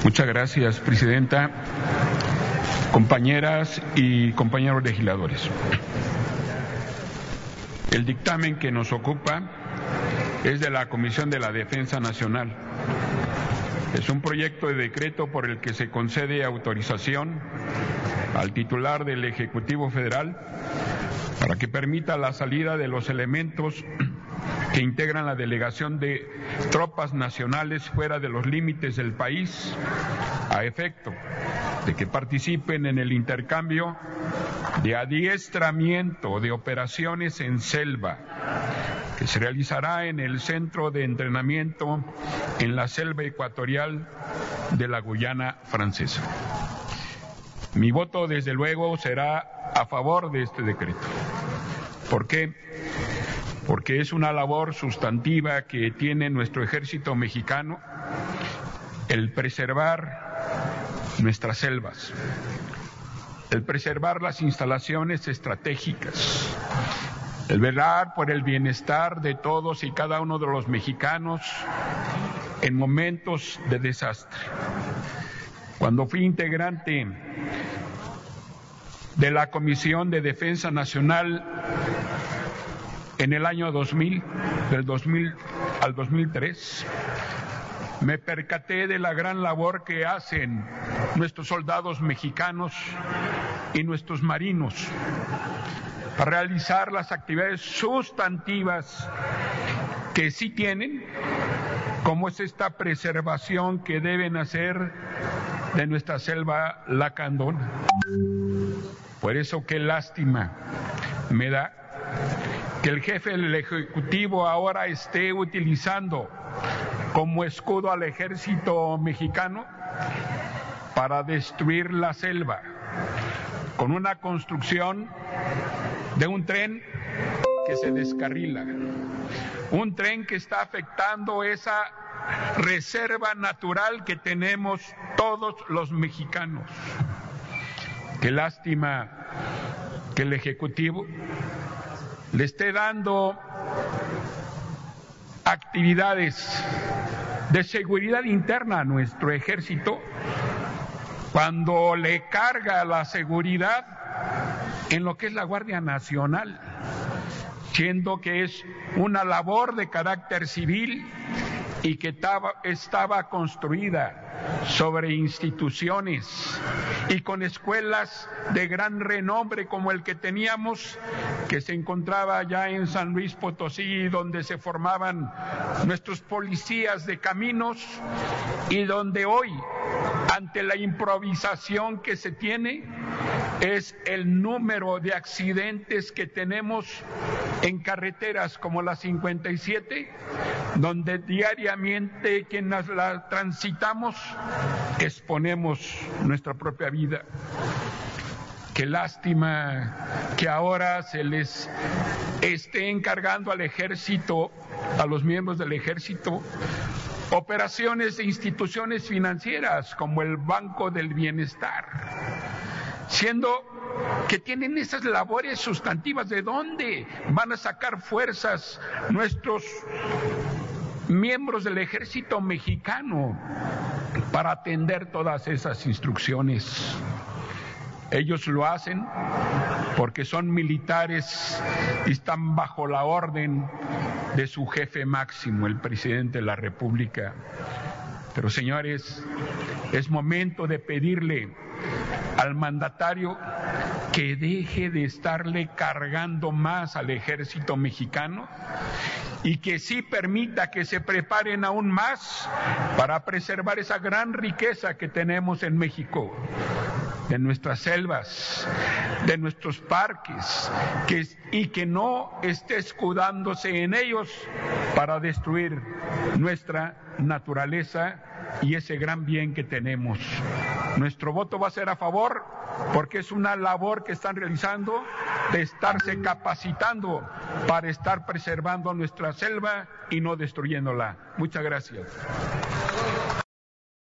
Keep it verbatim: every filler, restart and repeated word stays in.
Muchas gracias, Presidenta, compañeras y compañeros legisladores. El dictamen que nos ocupa es de la Comisión de la Defensa Nacional. Es un proyecto de decreto por el que se concede autorización al titular del Ejecutivo Federal para que permita la salida de los elementos que integran la delegación de tropas nacionales fuera de los límites del país, a efecto de que participen en el intercambio de adiestramiento de operaciones en selva, que se realizará en el Centro de Entrenamiento en la Selva Ecuatorial de la Guyana Francesa. Mi voto, desde luego, será a favor de este decreto. ¿Por qué? Porque es una labor sustantiva que tiene nuestro ejército mexicano, el preservar nuestras selvas, el preservar las instalaciones estratégicas, el velar por el bienestar de todos y cada uno de los mexicanos en momentos de desastre. Cuando fui integrante de la Comisión de Defensa Nacional en el año dos mil, del dos mil al dos mil tres, me percaté de la gran labor que hacen nuestros soldados mexicanos y nuestros marinos para realizar las actividades sustantivas que sí tienen, como es esta preservación que deben hacer de nuestra selva lacandona. Por eso, qué lástima me da que el jefe del Ejecutivo ahora esté utilizando como escudo al ejército mexicano para destruir la selva con una construcción de un tren que se descarrila, un tren que está afectando esa reserva natural que tenemos todos los mexicanos. Qué lástima que el Ejecutivo le esté dando actividades de seguridad interna a nuestro ejército cuando le carga la seguridad en lo que es la Guardia Nacional, siendo que es una labor de carácter civil y que estaba, estaba construida sobre instituciones y con escuelas de gran renombre como el que teníamos, que se encontraba ya en San Luis Potosí, donde se formaban nuestros policías de caminos y donde hoy, ante la improvisación que se tiene, es el número de accidentes que tenemos en carreteras como la cincuenta y siete, donde diariamente quienes la transitamos exponemos nuestra propia vida. Qué lástima que ahora se les esté encargando al ejército, a los miembros del ejército, operaciones de instituciones financieras como el Banco del Bienestar, siendo que tienen esas labores sustantivas. ¿De dónde van a sacar fuerzas nuestros miembros del ejército mexicano para atender todas esas instrucciones? Ellos lo hacen porque son militares y están bajo la orden de su jefe máximo, el presidente de la República. Pero, señores, es momento de pedirle al mandatario que deje de estarle cargando más al ejército mexicano y que sí permita que se preparen aún más para preservar esa gran riqueza que tenemos en México, de nuestras selvas, de nuestros parques, que, y que no esté escudándose en ellos para destruir nuestra naturaleza y ese gran bien que tenemos. Nuestro voto va a ser a favor porque es una labor que están realizando de estarse capacitando para estar preservando nuestra selva y no destruyéndola. Muchas gracias.